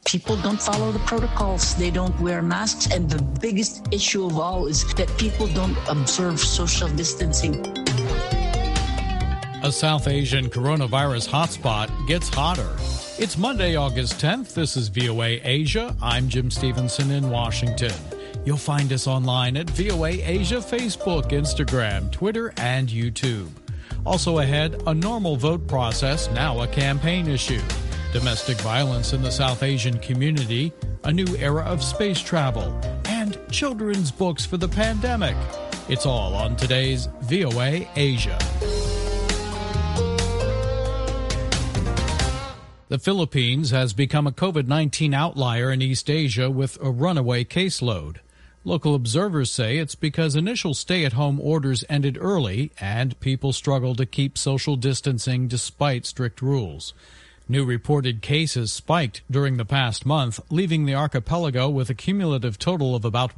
people don't follow the protocols. They don't wear masks. And the biggest issue of all is that people don't observe social distancing. A South Asian coronavirus hotspot gets hotter. It's Monday, August 10th. This is VOA Asia. I'm Jim Stevenson in Washington. You'll find us online at VOA Asia, Facebook, Instagram, Twitter, and YouTube. Also ahead, a normal vote process, now a campaign issue. Domestic violence in the South Asian community, a new era of space travel, and children's books for the pandemic. It's all on today's VOA Asia. The Philippines has become a COVID-19 outlier in East Asia with a runaway caseload. Local observers say it's because initial stay-at-home orders ended early and people struggle to keep social distancing despite strict rules. New reported cases spiked during the past month, leaving the archipelago with a cumulative total of about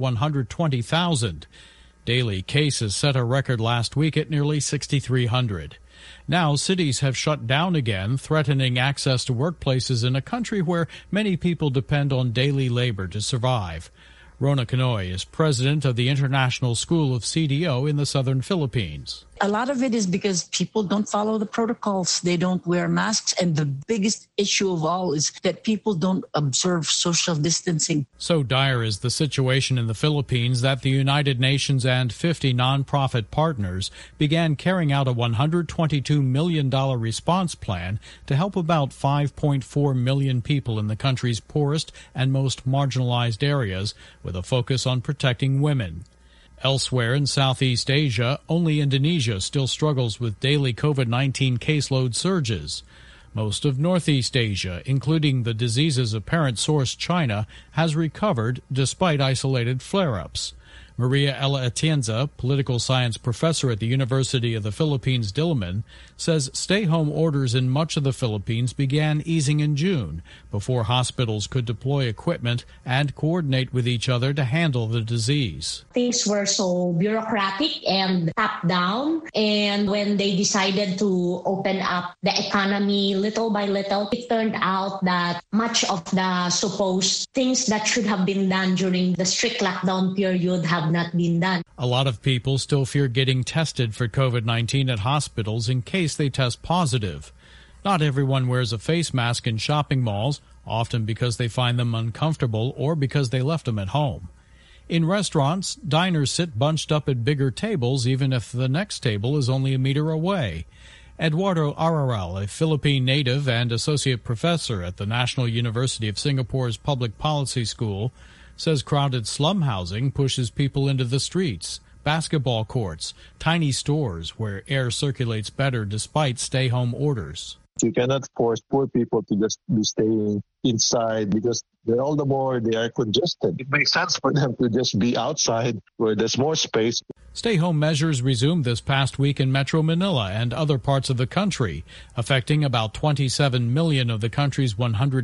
120,000. Daily cases set a record last week at nearly 6,300. Now, cities have shut down again, threatening access to workplaces in a country where many people depend on daily labor to survive. Rona Canoy is president of the International School of CDO in the southern Philippines. A lot of it is because people don't follow the protocols. They don't wear masks. And the biggest issue of all is that people don't observe social distancing. So dire is the situation in the Philippines that the United Nations and 50 nonprofit partners began carrying out a $122 million response plan to help about 5.4 million people in the country's poorest and most marginalized areas, with a focus on protecting women. Elsewhere in Southeast Asia, only Indonesia still struggles with daily COVID-19 caseload surges. Most of Northeast Asia, including the disease's apparent source China, has recovered despite isolated flare-ups. Maria Ella Atienza, political science professor at the University of the Philippines, Diliman, says stay-home orders in much of the Philippines began easing in June, before hospitals could deploy equipment and coordinate with each other to handle the disease. Things were so bureaucratic and top-down, and when they decided to open up the economy little by little, it turned out that much of the supposed things that should have been done during the strict lockdown period have not been done. A lot of people still fear getting tested for COVID-19 at hospitals in case they test positive. Not everyone wears a face mask in shopping malls, often because they find them uncomfortable or because they left them at home. In restaurants, diners sit bunched up at bigger tables even if the next table is only a meter away. Eduardo Araral, a Philippine native and associate professor at the National University of Singapore's Public Policy School, says crowded slum housing pushes people into the streets, basketball courts, tiny stores where air circulates better despite stay-home orders. You cannot force poor people to just be staying inside because all the more they are congested. It makes sense for them to just be outside where there's more space. Stay-home measures resumed this past week in Metro Manila and other parts of the country, affecting about 27 million of the country's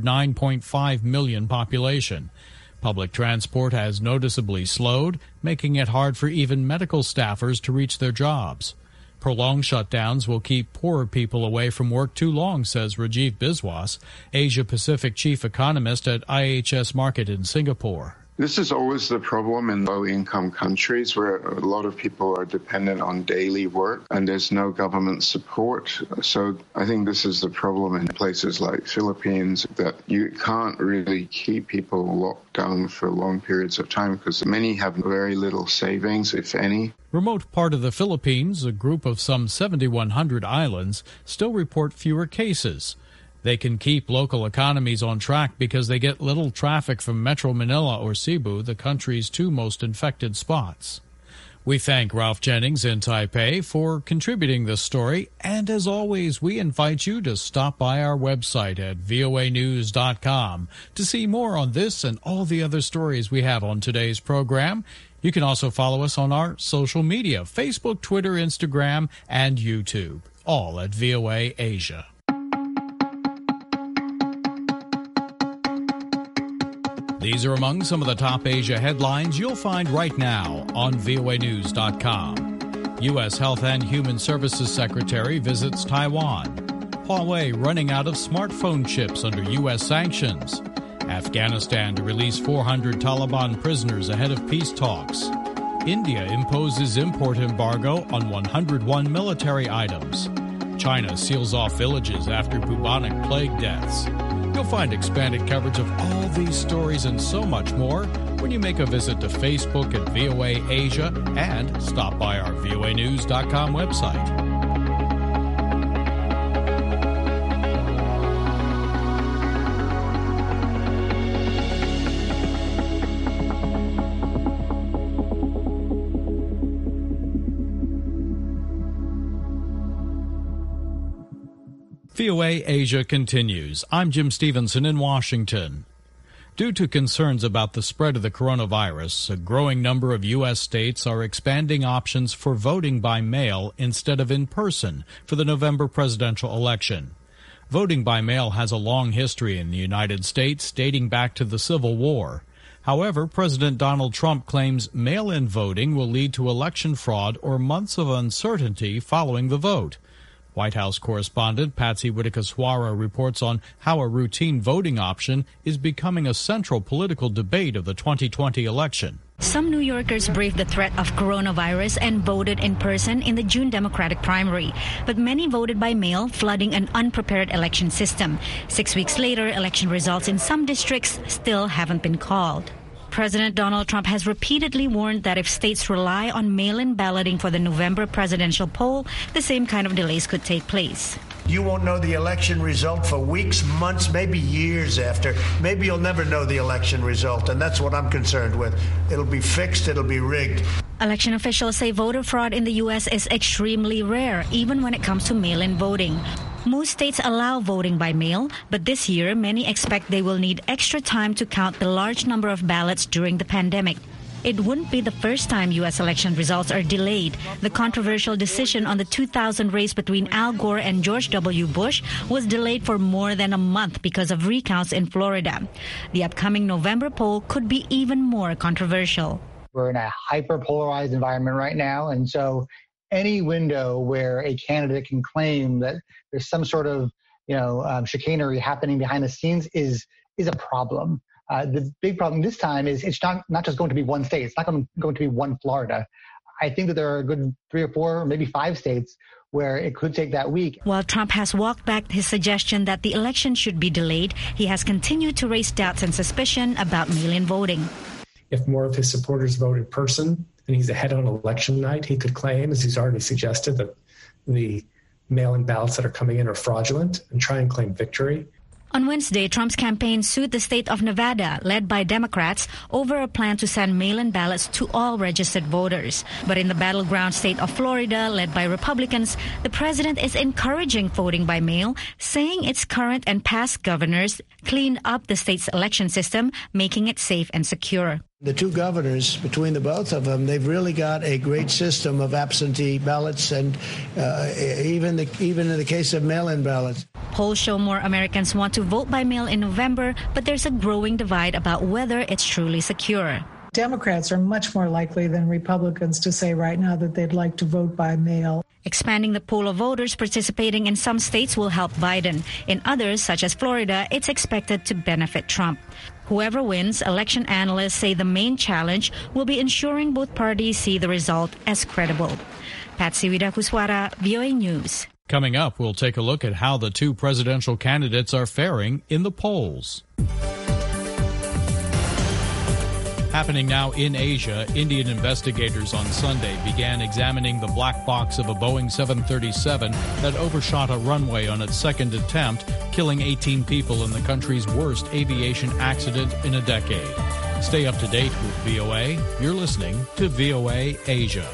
109.5 million population. Public transport has noticeably slowed, making it hard for even medical staffers to reach their jobs. Prolonged shutdowns will keep poorer people away from work too long, says Rajiv Biswas, Asia-Pacific chief economist at IHS Markit in Singapore. This is always the problem in low-income countries where a lot of people are dependent on daily work and there's no government support. So I think this is the problem in places like Philippines, that you can't really keep people locked down for long periods of time because many have very little savings, if any. Remote part of the Philippines, a group of some 7,100 islands, still report fewer cases. They can keep local economies on track because they get little traffic from Metro Manila or Cebu, the country's two most infected spots. We thank Ralph Jennings in Taipei for contributing this story, and as always, we invite you to stop by our website at voanews.com to see more on this and all the other stories we have on today's program. You can also follow us on our social media, Facebook, Twitter, Instagram, and YouTube, all at VOA Asia. These are among some of the top Asia headlines you'll find right now on voanews.com. U.S. Health and Human Services Secretary visits Taiwan. Huawei running out of smartphone chips under U.S. sanctions. Afghanistan to release 400 Taliban prisoners ahead of peace talks. India imposes import embargo on 101 military items. China seals off villages after bubonic plague deaths. You'll find expanded coverage of all these stories and so much more when you make a visit to Facebook at VOA Asia and stop by our voanews.com website. VOA Asia continues. I'm Jim Stevenson in Washington. Due to concerns about the spread of the coronavirus, a growing number of U.S. states are expanding options for voting by mail instead of in person for the November presidential election. Voting by mail has a long history in the United States, dating back to the Civil War. However, President Donald Trump claims mail-in voting will lead to election fraud or months of uncertainty following the vote. White House correspondent Patsy Widakuswara reports on how a routine voting option is becoming a central political debate of the 2020 election. Some New Yorkers braved the threat of coronavirus and voted in person in the June Democratic primary. But many voted by mail, flooding an unprepared election system. 6 weeks later, election results in some districts still haven't been called. President Donald Trump has repeatedly warned that if states rely on mail-in balloting for the November presidential poll, the same kind of delays could take place. You won't know the election result for weeks, months, maybe years after. Maybe you'll never know the election result, and that's what I'm concerned with. It'll be fixed, it'll be rigged. Election officials say voter fraud in the U.S. is extremely rare, even when it comes to mail-in voting. Most states allow voting by mail, but this year many expect they will need extra time to count the large number of ballots during the pandemic. It wouldn't be the first time U.S. election results are delayed. The controversial decision on the 2000 race between Al Gore and George W. Bush was delayed for more than a month because of recounts in Florida. The upcoming November poll could be even more controversial. We're in a hyper-polarized environment right now, and so any window where a candidate can claim that there's some sort of, chicanery happening behind the scenes is a problem. The big problem this time is it's not just going to be one state. It's not going to be one Florida. I think that there are a good 3 or 4, maybe 5 states where it could take that week. While Trump has walked back his suggestion that the election should be delayed, he has continued to raise doubts and suspicion about mail-in voting. If more of his supporters vote in person and he's ahead on election night, he could claim, as he's already suggested, that the mail-in ballots that are coming in are fraudulent and try and claim victory. On Wednesday, Trump's campaign sued the state of Nevada, led by Democrats, over a plan to send mail-in ballots to all registered voters. But in the battleground state of Florida, led by Republicans, the president is encouraging voting by mail, saying its current and past governors cleaned up the state's election system, making it safe and secure. The two governors, between the both of them, they've really got a great system of absentee ballots and even in the case of mail-in ballots. Polls show more Americans want to vote by mail in November, but there's a growing divide about whether it's truly secure. Democrats are much more likely than Republicans to say right now that they'd like to vote by mail. Expanding the pool of voters participating in some states will help Biden. In others, such as Florida, it's expected to benefit Trump. Whoever wins, election analysts say the main challenge will be ensuring both parties see the result as credible. Patsy Widakuswara, VOA News. Coming up, we'll take a look at how the two presidential candidates are faring in the polls. Happening now in Asia, Indian investigators on Sunday began examining the black box of a Boeing 737 that overshot a runway on its second attempt, killing 18 people in the country's worst aviation accident in a decade. Stay up to date with VOA. You're listening to VOA Asia.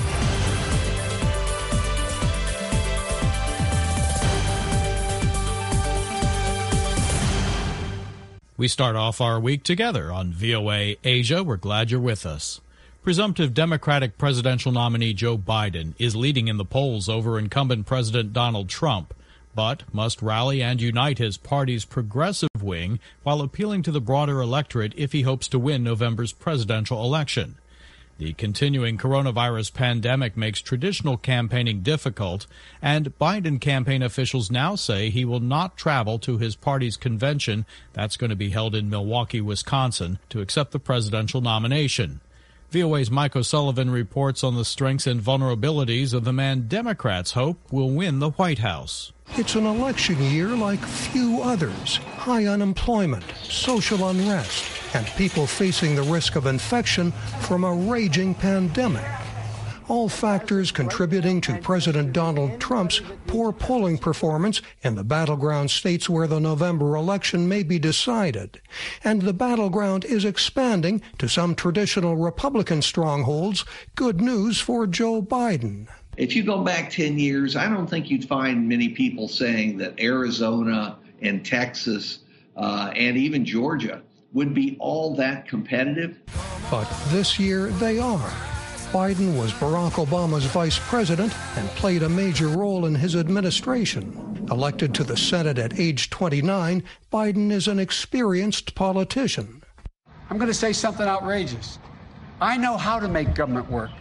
We start off our week together on VOA Asia. We're glad you're with us. Presumptive Democratic presidential nominee Joe Biden is leading in the polls over incumbent President Donald Trump, but must rally and unite his party's progressive wing while appealing to the broader electorate if he hopes to win November's presidential election. The continuing coronavirus pandemic makes traditional campaigning difficult, and Biden campaign officials now say he will not travel to his party's convention that's going to be held in Milwaukee, Wisconsin, to accept the presidential nomination. VOA's Mike O'Sullivan reports on the strengths and vulnerabilities of the man Democrats hope will win the White House. It's an election year like few others. High unemployment, social unrest, and people facing the risk of infection from a raging pandemic. All factors contributing to President Donald Trump's poor polling performance in the battleground states where the November election may be decided. And the battleground is expanding to some traditional Republican strongholds. Good news for Joe Biden. If you go back 10 years, I don't think you'd find many people saying that Arizona and Texas and even Georgia would be all that competitive. But this year they are. Biden was Barack Obama's vice president and played a major role in his administration. Elected to the Senate at age 29, Biden is an experienced politician. I'm going to say something outrageous. I know how to make government work.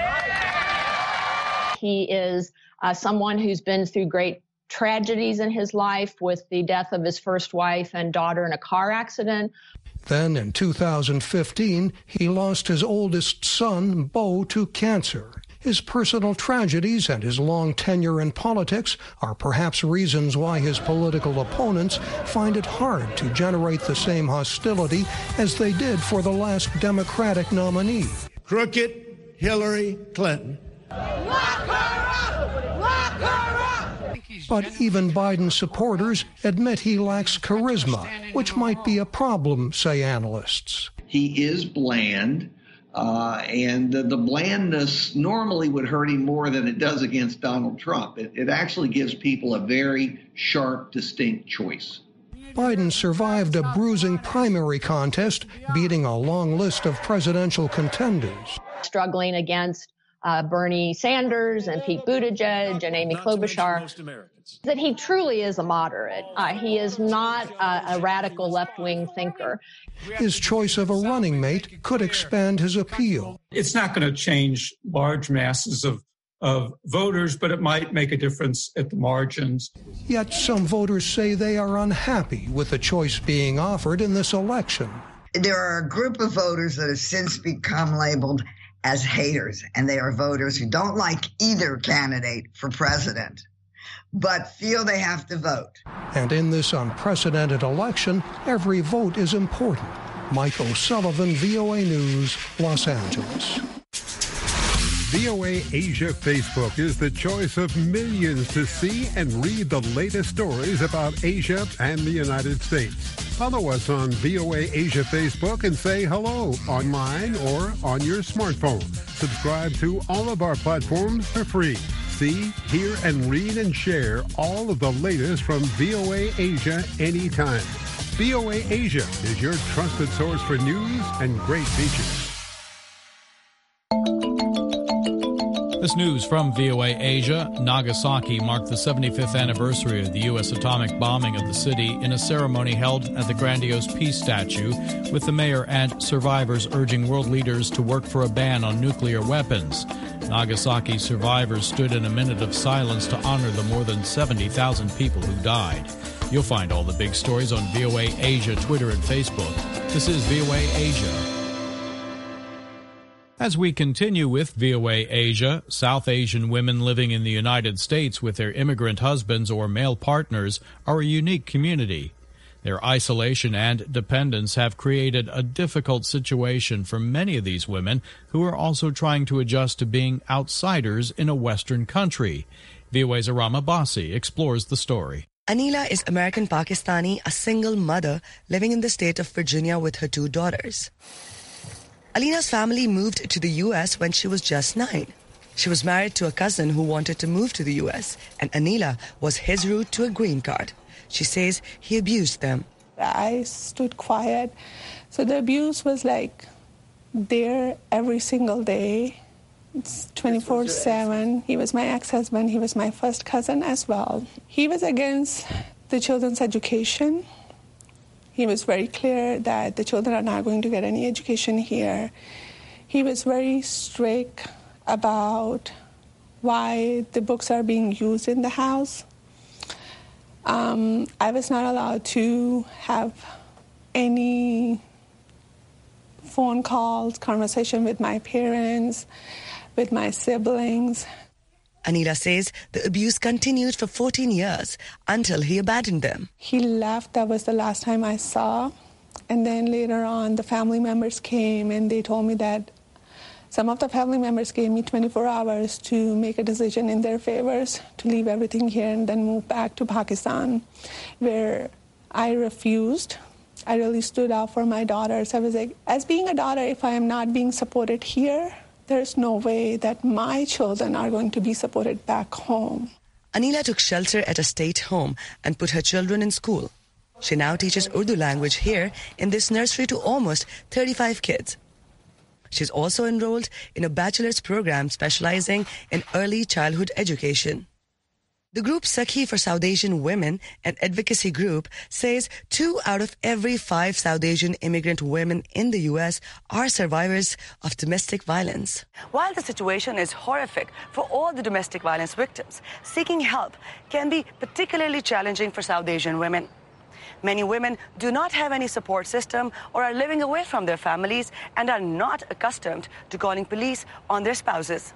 He is someone who's been through great tragedies in his life, with the death of his first wife and daughter in a car accident. Then in 2015, he lost his oldest son, Beau, to cancer. His personal tragedies and his long tenure in politics are perhaps reasons why his political opponents find it hard to generate the same hostility as they did for the last Democratic nominee. Crooked Hillary Clinton. Lock her up! Lock her up! But even Biden supporters admit he lacks charisma, which might be a problem, say analysts. He is bland, and the blandness normally would hurt him more than it does against Donald Trump. It actually gives people a very sharp, distinct choice. Biden survived a bruising primary contest, beating a long list of presidential contenders. Struggling against Bernie Sanders and Pete Buttigieg and Amy Klobuchar, that he truly is a moderate. He is not a radical left-wing thinker. His choice of a running mate could expand his appeal. It's not going to change large masses of voters, but it might make a difference at the margins. Yet some voters say they are unhappy with the choice being offered in this election. There are a group of voters that have since become labeled as haters, and they are voters who don't like either candidate for president, but feel they have to vote. And in this unprecedented election, every vote is important. Mike O'Sullivan, VOA News, Los Angeles. VOA Asia Facebook is the choice of millions to see and read the latest stories about Asia and the United States. Follow us on VOA Asia Facebook and say hello online or on your smartphone. Subscribe to all of our platforms for free. See, hear, and read and share all of the latest from VOA Asia anytime. VOA Asia is your trusted source for news and great features. This news from VOA Asia. Nagasaki marked the 75th anniversary of the U.S. atomic bombing of the city in a ceremony held at the grandiose Peace Statue, with the mayor and survivors urging world leaders to work for a ban on nuclear weapons. Nagasaki survivors stood in a minute of silence to honor the more than 70,000 people who died. You'll find all the big stories on VOA Asia, Twitter, and Facebook. This is VOA Asia. As we continue with VOA Asia, South Asian women living in the United States with their immigrant husbands or male partners are a unique community. Their isolation and dependence have created a difficult situation for many of these women who are also trying to adjust to being outsiders in a Western country. VOA's Arama Basi explores the story. Anila is American Pakistani, a single mother living in the state of Virginia with her 2 daughters. Alina's family moved to the U.S. when she was just 9. She was married to a cousin who wanted to move to the U.S., and Anila was his route to a green card. She says he abused them. I stood quiet. So the abuse was like there every single day. It's 24/7. He was my ex-husband. He was my first cousin as well. He was against the children's education. He was very clear that the children are not going to get any education here. He was very strict about why the books are being used in the house. I was not allowed to have any phone calls, conversation with my parents, with my siblings. Anila says the abuse continued for 14 years until he abandoned them. He left. That was the last time I saw. And then later on, the family members came and they told me that some of the family members gave me 24 hours to make a decision in their favors, to leave everything here and then move back to Pakistan, where I refused. I really stood up for my daughters. I was like, as being a daughter, if I am not being supported here, there's no way that my children are going to be supported back home. Anila took shelter at a state home and put her children in school. She now teaches Urdu language here in this nursery to almost 35 kids. She's also enrolled in a bachelor's program specializing in early childhood education. The group Sakhi for South Asian Women, an advocacy group, says 2 out of every 5 South Asian immigrant women in the U.S. are survivors of domestic violence. While the situation is horrific for all the domestic violence victims, seeking help can be particularly challenging for South Asian women. Many women do not have any support system or are living away from their families and are not accustomed to calling police on their spouses.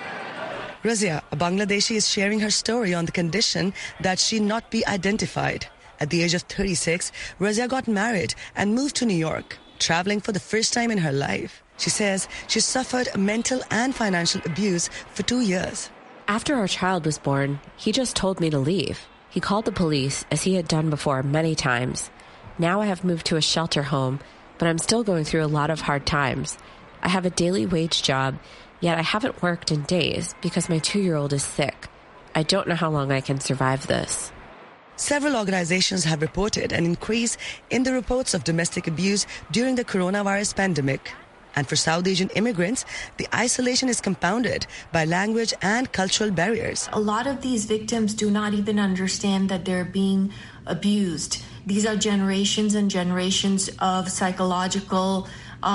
Razia, a Bangladeshi, is sharing her story on the condition that she not be identified. At the age of 36, Razia got married and moved to New York, traveling for the first time in her life. She says she suffered mental and financial abuse for 2 years. After our child was born, he just told me to leave. He called the police, as he had done before many times. Now I have moved to a shelter home, but I'm still going through a lot of hard times. I have a daily wage job, yet I haven't worked in days because my 2-year-old is sick. I don't know how long I can survive this. Several organizations have reported an increase in the reports of domestic abuse during the coronavirus pandemic. And for South Asian immigrants, the isolation is compounded by language and cultural barriers. A lot of these victims do not even understand that they're being abused. These are generations and generations of psychological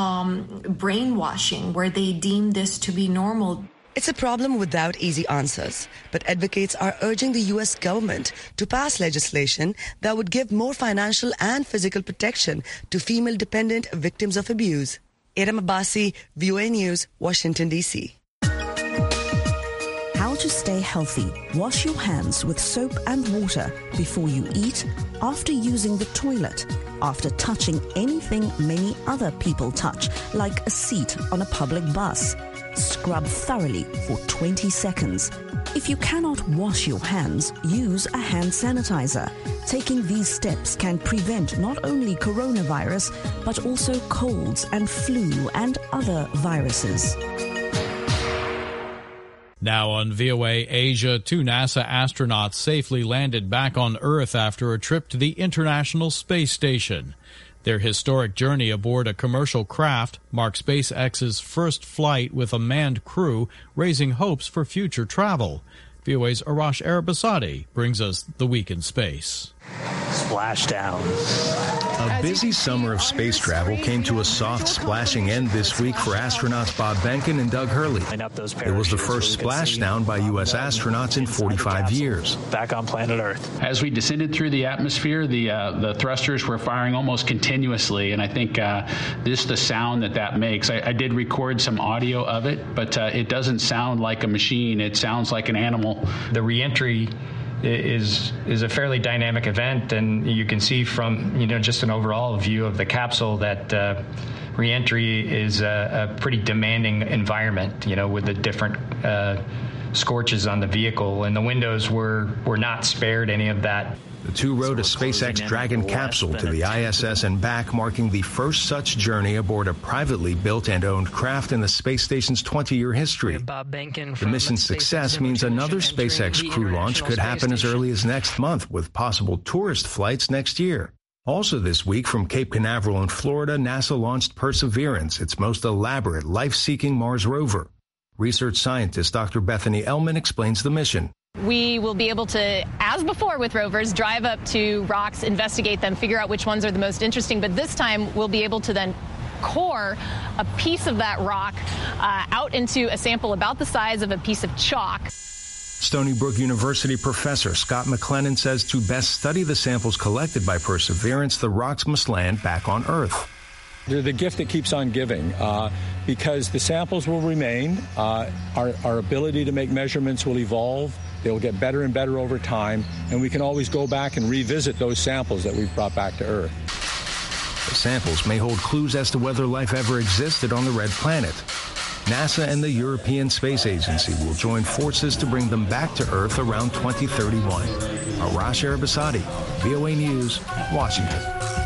brainwashing where they deem this to be normal. It's a problem without easy answers, but advocates are urging the U.S. government to pass legislation that would give more financial and physical protection to female-dependent victims of abuse. Iram Abbasi, VOA News, Washington, D.C. How to stay healthy. Wash your hands with soap and water before you eat, after using the toilet, after touching anything many other people touch, like a seat on a public bus. Scrub thoroughly for 20 seconds. If you cannot wash your hands, use a hand sanitizer. Taking these steps can prevent not only coronavirus, but also colds and flu and other viruses. Now on VOA Asia, 2 NASA astronauts safely landed back on Earth after a trip to the International Space Station. Their historic journey aboard a commercial craft marks SpaceX's first flight with a manned crew, raising hopes for future travel. VOA's Arash Arabasadi brings us the week in space. Splashdown. A busy summer of space travel came to a soft splashing end this week for astronauts Bob Behnken and Doug Hurley. It was the first splashdown by U.S. astronauts in 45 years. Back on planet Earth. As we descended through the atmosphere, the thrusters were firing almost continuously, and I think the sound that makes. I did record some audio of it, but it doesn't sound like a machine. It sounds like an animal. The reentry is a fairly dynamic event, and you can see from just an overall view of the capsule that reentry is a pretty demanding environment, with the different scorches on the vehicle, and the windows were not spared any of that. The 2 rode a SpaceX Dragon capsule to the ISS and back, marking the first such journey aboard a privately built and owned craft in the space station's 20-year history. The mission's success means another SpaceX crew launch could happen as early as next month, with possible tourist flights next year. Also this week, from Cape Canaveral in Florida, NASA launched Perseverance, its most elaborate life-seeking Mars rover. Research scientist Dr. Bethany Ellman explains the mission. We will be able to, as before with rovers, drive up to rocks, investigate them, figure out which ones are the most interesting. But this time we'll be able to then core a piece of that rock out into a sample about the size of a piece of chalk. Stony Brook University professor Scott McLennan says to best study the samples collected by Perseverance, the rocks must land back on Earth. They're the gift that keeps on giving because the samples will remain. Our ability to make measurements will evolve. They'll get better and better over time, and we can always go back and revisit those samples that we've brought back to Earth. The samples may hold clues as to whether life ever existed on the red planet. NASA and the European Space Agency will join forces to bring them back to Earth around 2031. Arash Arabasadi, VOA News, Washington.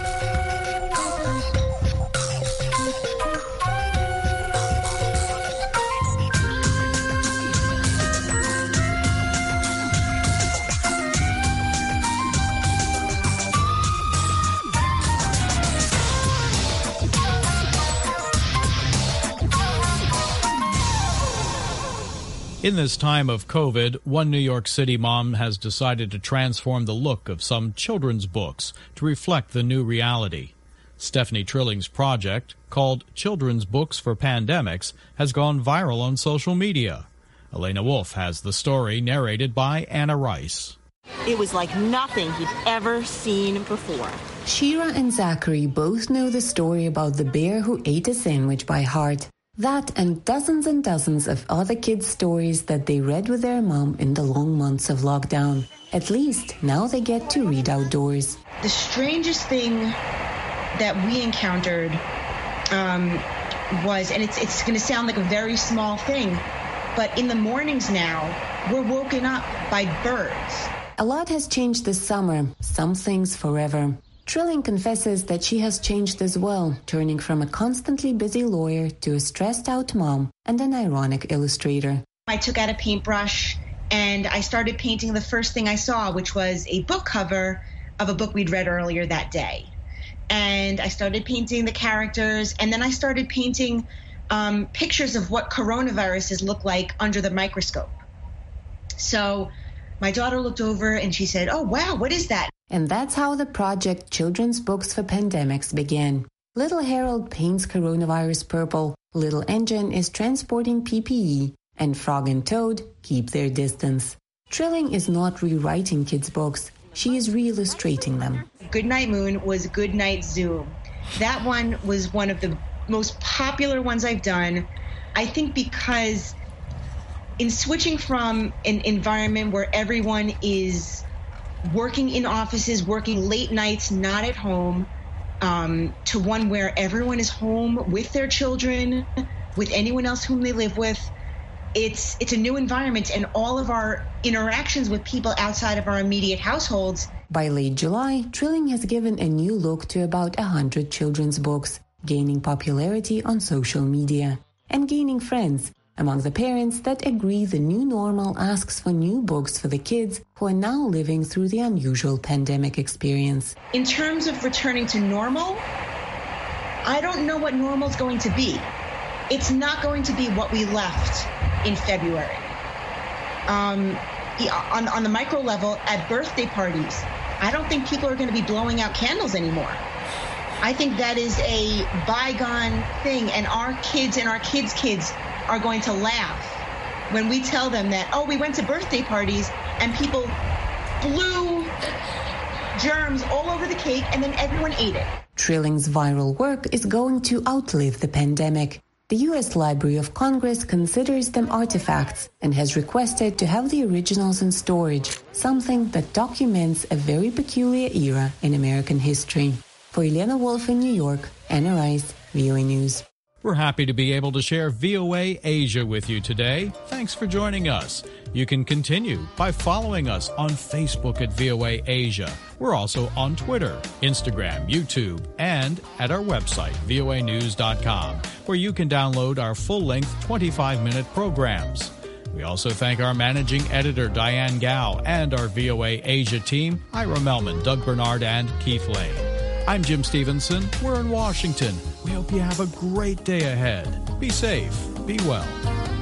In this time of COVID, one New York City mom has decided to transform the look of some children's books to reflect the new reality. Stephanie Trilling's project, called Children's Books for Pandemics, has gone viral on social media. Elena Wolf has the story, narrated by Anna Rice. It was like nothing he'd ever seen before. Shira and Zachary both know the story about the bear who ate a sandwich by heart. That and dozens of other kids' stories that they read with their mom in the long months of lockdown. At least now they get to read outdoors. The strangest thing that we encountered was, and it's going to sound like a very small thing, but in the mornings now, we're woken up by birds. A lot has changed this summer, some things forever. Trilling confesses that she has changed as well, turning from a constantly busy lawyer to a stressed-out mom and an ironic illustrator. I took out a paintbrush and I started painting the first thing I saw, which was a book cover of a book we'd read earlier that day. And I started painting the characters, and then I started painting pictures of what coronaviruses look like under the microscope. So my daughter looked over and she said, "Oh, wow, what is that?" And that's how the project Children's Books for Pandemics began. Little Harold paints coronavirus purple, Little Engine is transporting PPE, and Frog and Toad keep their distance. Trilling is not rewriting kids' books, she is re-illustrating them. Goodnight Moon was Goodnight Zoom. That one was one of the most popular ones I've done, I think because in switching from an environment where everyone is working in offices, working late nights, not at home, to one where everyone is home with their children, with anyone else whom they live with. It's a new environment, and all of our interactions with people outside of our immediate households. By late July, Trilling has given a new look to about 100 children's books, gaining popularity on social media and gaining friends among the parents that agree the new normal asks for new books for the kids who are now living through the unusual pandemic experience. In terms of returning to normal, I don't know what normal is going to be. It's not going to be what we left in February. On the micro level, at birthday parties, I don't think people are going to be blowing out candles anymore. I think that is a bygone thing, and our kids and our kids' kids are going to laugh when we tell them that, oh, we went to birthday parties and people blew germs all over the cake and then everyone ate it. Trilling's viral work is going to outlive the pandemic. The U.S. Library of Congress considers them artifacts and has requested to have the originals in storage, something that documents a very peculiar era in American history. For Elena Wolf in New York, Anna Rice, VOA News. We're happy to be able to share VOA Asia with you today. Thanks for joining us. You can continue by following us on Facebook at VOA Asia. We're also on Twitter, Instagram, YouTube, and at our website, voanews.com, where you can download our full-length 25-minute programs. We also thank our managing editor, Diane Gao, and our VOA Asia team, Ira Melman, Doug Bernard, and Keith Lane. I'm Jim Stevenson. We're in Washington. We hope you have a great day ahead. Be safe. Be well.